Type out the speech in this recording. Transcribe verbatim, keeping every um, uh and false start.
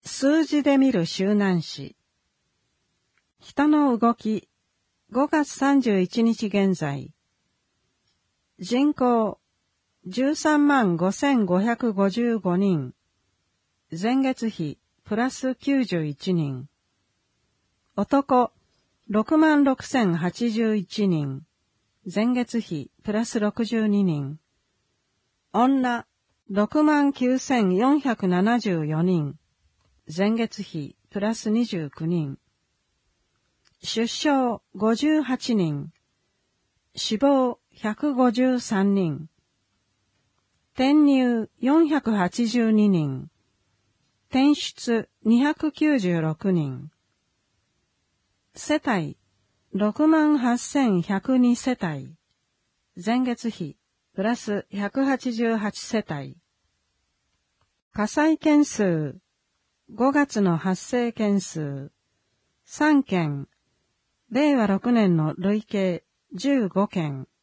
数字で見る周南市。人の動き、ごがつさんじゅういちにち現在。人口、じゅうさんまんごせんごひゃくごじゅうごにん。前月比、プラスきゅうじゅういちにん。男、ろくまんろくせんはちじゅういちにん。前月比、プラスろくじゅうににん。女、ろくまんきゅうせんよんひゃくななじゅうよにん。前月比、プラスにじゅうきゅうにん。出生ごじゅうはちにん。死亡ひゃくごじゅうさんにん。転入よんひゃくはちじゅうににん。転出にひゃくきゅうじゅうろくにん。世帯ろくまんはっせんひゃくに世帯。前月比プラスひゃくはちじゅうはち世帯。火災件数ごがつの発生件数さんけん。れいわろくねんの累計じゅうごけん。